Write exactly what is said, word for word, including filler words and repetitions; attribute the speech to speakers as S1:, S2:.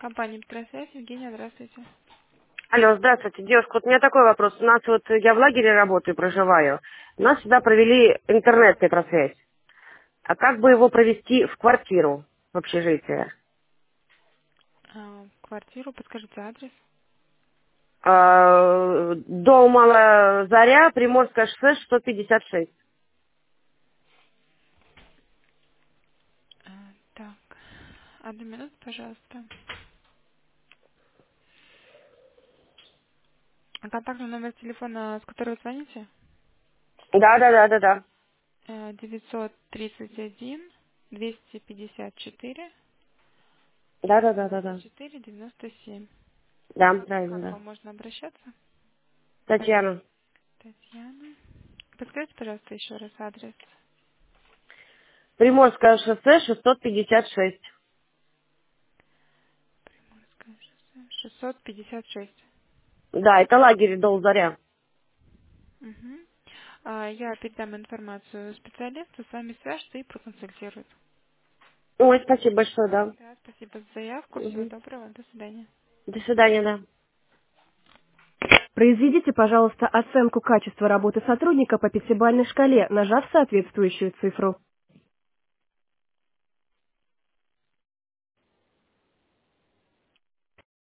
S1: Компания Петросвязь, Евгения, здравствуйте.
S2: Алло, здравствуйте, девушка. Вот у меня такой вопрос. У нас вот, я в лагере работаю, проживаю. У нас сюда провели интернет Петросвязь. А как бы его провести в квартиру, в общежитие?
S1: А, квартиру, подскажите адрес.
S2: А, Дом Малая Заря, Приморское шоссе, шестьсот пятьдесят шесть.
S1: А, так, одну минуту, пожалуйста. А контактный номер телефона, с которого вы звоните?
S2: Да, да, да, да, да.
S1: Э, девятьсот тридцать один двести пятьдесят четыре
S2: Да, да, да, да,
S1: двадцать
S2: да.
S1: четыре девяносто семь.
S2: Да, правильно,
S1: Как
S2: да.
S1: вам можно обращаться?
S2: Татьяна.
S1: Татьяна. Подскажите, пожалуйста, еще раз адрес.
S2: Приморское шоссе, шестьсот пятьдесят шесть.
S1: Приморское шоссе, шестьсот пятьдесят шесть.
S2: Да, это лагерь Дол Заря.
S1: Угу. А, я передам информацию специалисту, с вами свяжется и проконсультирует.
S2: Ой, спасибо большое, да.
S1: Да, спасибо за заявку. Всего
S2: Мгм.
S1: доброго. До свидания.
S2: До свидания, да.
S3: Произведите, пожалуйста, оценку качества работы сотрудника по пятибалльной шкале, нажав соответствующую цифру.